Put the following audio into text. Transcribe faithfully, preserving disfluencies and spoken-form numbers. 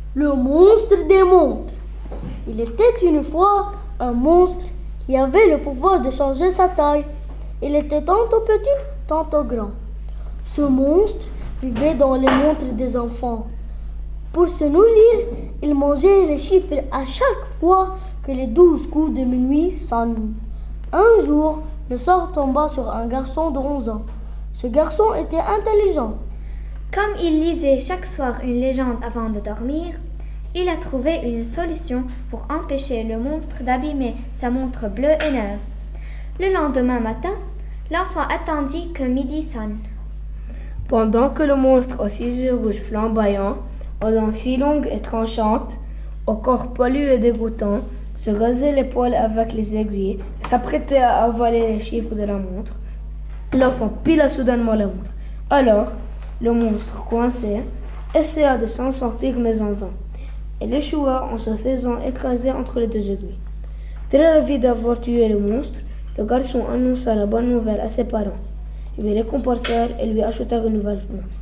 Le monstre des montres. Il était une fois un monstre qui avait le pouvoir de changer sa taille. Il était tantôt petit, tantôt grand. Ce monstre vivait dans les montres des enfants. Pour se nourrir, il mangeait les chiffres à chaque fois que les douze coups de minuit sonnent. Un jour, le sort tomba sur un garçon de onze ans. Ce garçon était intelligent. Comme il lisait chaque soir une légende avant de dormir, il a trouvé une solution pour empêcher le monstre d'abîmer sa montre bleue et neuve. Le lendemain matin, l'enfant attendit que midi sonne. Pendant que le monstre aux six yeux rouges flamboyants, aux dents si longues et tranchantes, au corps poilu et dégoûtant, se rasait les poils avec les aiguilles et s'apprêtait à avaler les chiffres de la montre, l'enfant pila soudainement la montre. Alors, le monstre, coincé, essaya de s'en sortir mais en vain. Il échoua en se faisant écraser entre les deux aiguilles. Très ravi d'avoir tué le monstre, le garçon annonça la bonne nouvelle à ses parents. Ils lui récompensèrent et lui achetèrent une nouvelle montre.